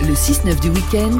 Le 6-9 du week-end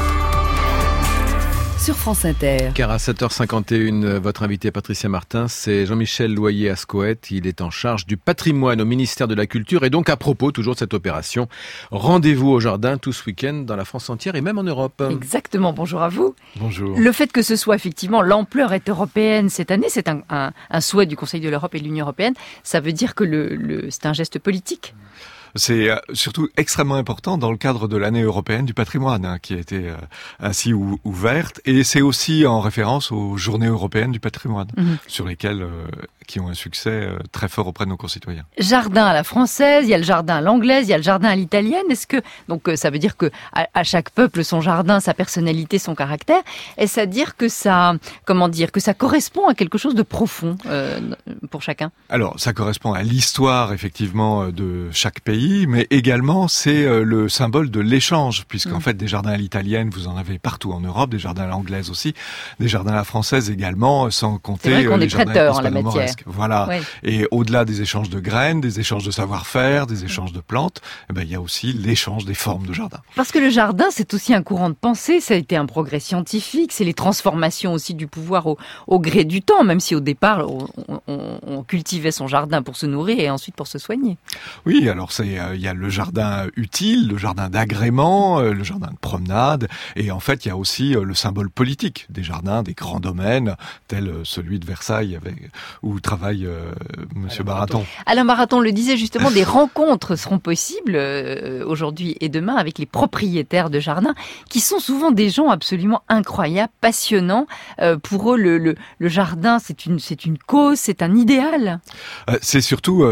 sur France Inter. Car à 7h51, votre invité Patricia Martin, c'est Jean-Michel Loyer-Ascoët. Il est en charge du patrimoine au ministère de la Culture. Et donc à propos toujours de cette opération, rendez-vous au jardin tout ce week-end dans la France entière et même en Europe. Exactement, bonjour à vous. Bonjour. Le fait que ce soit effectivement, l'ampleur est européenne cette année, c'est un souhait du Conseil de l'Europe et de l'Union européenne. Ça veut dire que c'est un geste politique. C'est surtout extrêmement important dans le cadre de l'année européenne du patrimoine qui a été ainsi ouverte, et c'est aussi en référence aux journées européennes du patrimoine sur lesquelles qui ont un succès très fort auprès de nos concitoyens. Jardin à la française, il y a le jardin à l'anglaise, il y a le jardin à l'italienne. Est-ce que donc ça veut dire que à chaque peuple son jardin, sa personnalité, son caractère. Est-ce à dire que ça correspond à quelque chose de profond pour chacun? Alors ça correspond à l'histoire effectivement de chaque pays, mais également c'est le symbole de l'échange, puisqu'en fait des jardins à l'italienne vous en avez partout en Europe, des jardins à l'anglaise aussi, des jardins à la française également, sans compter c'est vrai qu'on les est jardins prêteurs en la matière. Voilà. Oui. Et au-delà des échanges de graines, des échanges de savoir-faire, des échanges de plantes, il y a aussi l'échange des formes de jardin. Parce que le jardin, c'est aussi un courant de pensée, ça a été un progrès scientifique, c'est les transformations aussi du pouvoir au gré du temps, même si au départ, on cultivait son jardin pour se nourrir et ensuite pour se soigner. Oui, alors il y a le jardin utile, le jardin d'agrément, le jardin de promenade, et en fait, il y a aussi le symbole politique des jardins, des grands domaines, tel celui de Versailles, où travaille Monsieur Baraton. Alain Baraton le disait justement, des rencontres seront possibles aujourd'hui et demain avec les propriétaires de jardins, qui sont souvent des gens absolument incroyables, passionnants. Pour eux, le jardin, c'est une cause, c'est un idéal. C'est surtout,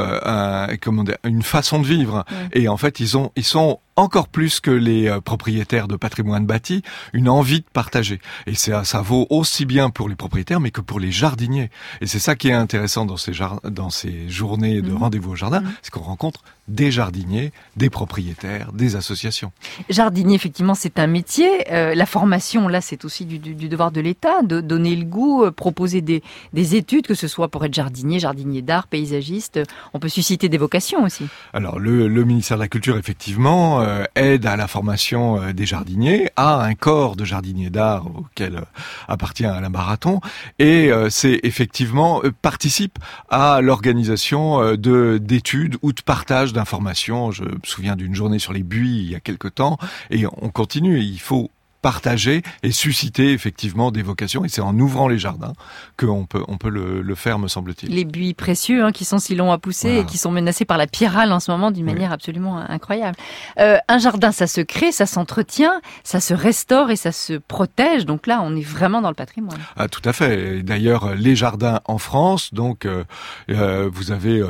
une façon de vivre. Et en fait, ils sont encore plus que les propriétaires de patrimoine bâti, une envie de partager. Et ça vaut aussi bien pour les propriétaires, mais que pour les jardiniers. Et c'est ça qui est intéressant dans ces journées de rendez-vous au jardin, c'est qu'on rencontre des jardiniers, des propriétaires, des associations. Jardinier, effectivement, c'est un métier. La formation, là, c'est aussi du devoir de l'État, de donner le goût, proposer des études, que ce soit pour être jardinier d'art, paysagiste. On peut susciter des vocations aussi. Alors, le ministère de la Culture, effectivement, aide à la formation des jardiniers, a un corps de jardiniers d'art auquel appartient Alain Baraton, et c'est effectivement participe à l'organisation d'études ou de partage d'informations. Je me souviens d'une journée sur les buis il y a quelque temps, et on continue. Il faut partager et susciter effectivement des vocations, et c'est en ouvrant les jardins qu'on peut le faire, me semble-t-il. Les buis précieux qui sont si longs à pousser et qui sont menacés par la pyrale en ce moment d'une manière absolument incroyable. Un jardin, ça se crée, ça s'entretient, ça se restaure et ça se protège. Donc là, on est vraiment dans le patrimoine. Ah, tout à fait. Et d'ailleurs, les jardins en France, donc vous avez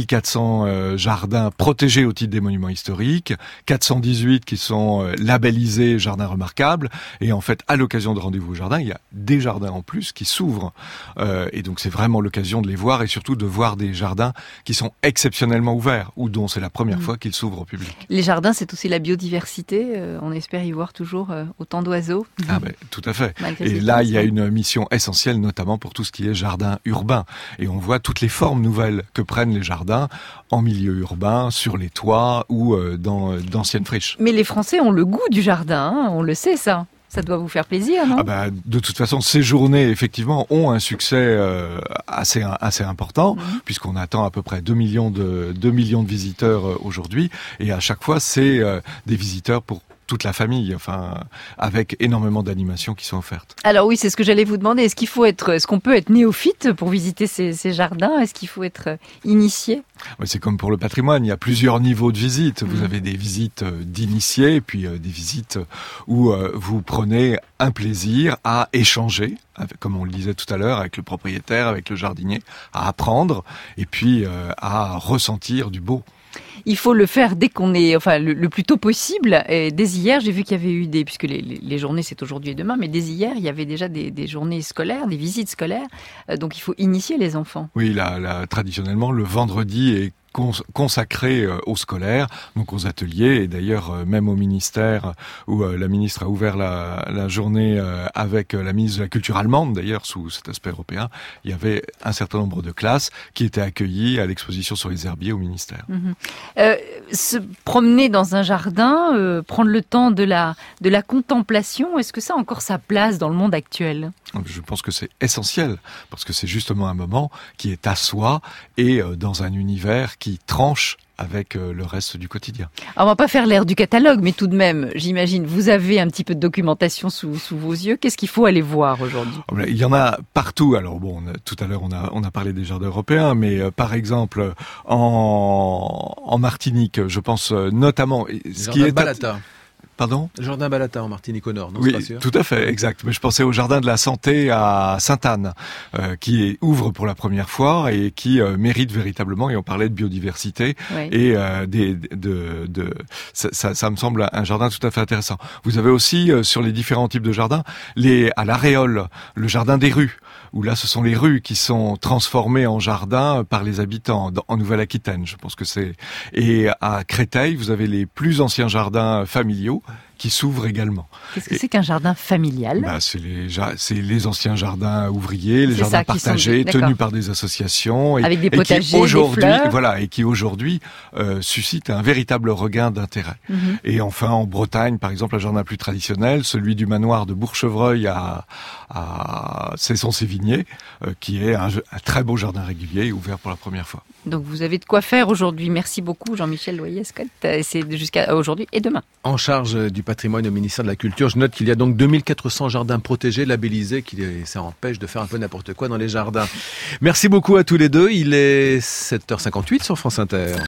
2400 jardins protégés au titre des monuments historiques, 418 qui sont labellisés jardins remarquables. Et en fait, à l'occasion de rendez-vous au jardin, il y a des jardins en plus qui s'ouvrent. Et donc, c'est vraiment l'occasion de les voir, et surtout de voir des jardins qui sont exceptionnellement ouverts, ou dont c'est la première fois qu'ils s'ouvrent au public. Les jardins, c'est aussi la biodiversité. On espère y voir toujours autant d'oiseaux. Ah ben, tout à fait. Et là, il y a une mission essentielle, notamment pour tout ce qui est jardin urbain. Et on voit toutes les formes nouvelles que prennent les jardins en milieu urbain, sur les toits ou dans d'anciennes friches. Mais les Français ont le goût du jardin, on le sait ça. Ça doit vous faire plaisir, non ? De toute façon, ces journées, effectivement, ont un succès assez important, puisqu'on attend à peu près 2 millions de visiteurs aujourd'hui. Et à chaque fois, c'est des visiteurs pour toute la famille, avec énormément d'animations qui sont offertes. Alors oui, c'est ce que j'allais vous demander. Est-ce qu'on peut être néophyte pour visiter ces jardins ? Est-ce qu'il faut être initié ? Oui, c'est comme pour le patrimoine, il y a plusieurs niveaux de visite. Vous avez des visites d'initiés, puis des visites où vous prenez un plaisir à échanger, comme on le disait tout à l'heure, avec le propriétaire, avec le jardinier, à apprendre, et puis à ressentir du beau. Il faut le faire dès qu'on est, le plus tôt possible. Et dès hier, j'ai vu qu'il y avait eu puisque les journées c'est aujourd'hui et demain, mais dès hier, il y avait déjà des journées scolaires, des visites scolaires. Donc il faut initier les enfants. Oui, traditionnellement, le vendredi est consacrée aux scolaires, donc aux ateliers, et d'ailleurs même au ministère où la ministre a ouvert la journée avec la ministre de la Culture allemande, d'ailleurs sous cet aspect européen, il y avait un certain nombre de classes qui étaient accueillies à l'exposition sur les herbiers au ministère. Se promener dans un jardin, prendre le temps de la contemplation, est-ce que ça a encore sa place dans le monde actuel ? Je pense que c'est essentiel, parce que c'est justement un moment qui est à soi et dans un univers qui tranche avec le reste du quotidien. Alors, on va pas faire l'ère du catalogue, mais tout de même, j'imagine, vous avez un petit peu de documentation sous vos yeux. Qu'est-ce qu'il faut aller voir aujourd'hui ? Il y en a partout. Alors bon, tout à l'heure on a parlé des jardins européens, mais par exemple en Martinique, je pense notamment ce qui est Balata. Pardon ? Le jardin Balata en Martinique au nord, non ? Oui, c'est pas sûr. tout à fait, exact. Mais je pensais au jardin de la santé à Sainte-Anne, qui ouvre pour la première fois et qui mérite véritablement. Et on parlait de biodiversité et ça me semble un jardin tout à fait intéressant. Vous avez aussi sur les différents types de jardins, à l'Aréole, le jardin des rues, où là ce sont les rues qui sont transformées en jardin par les habitants en Nouvelle-Aquitaine. Je pense que et à Créteil, vous avez les plus anciens jardins familiaux qui s'ouvrent également. Qu'est-ce que c'est qu'un jardin familial ? C'est les anciens jardins ouvriers, les jardins partagés, tenus par des associations, avec des potagers, des fleurs. Voilà, et qui aujourd'hui suscitent un véritable regain d'intérêt. Et enfin, en Bretagne, par exemple, un jardin plus traditionnel, celui du manoir de Bourchevreuil à Cesson-Sévigné, qui est un très beau jardin régulier, ouvert pour la première fois. Donc vous avez de quoi faire aujourd'hui. Merci beaucoup Jean-Michel Loyer-Ascot. C'est jusqu'à aujourd'hui et demain. En charge du patrimoine au ministère de la Culture, je note qu'il y a donc 2400 jardins protégés, labellisés, ça empêche de faire un peu n'importe quoi dans les jardins. Merci beaucoup à tous les deux. Il est 7h58 sur France Inter.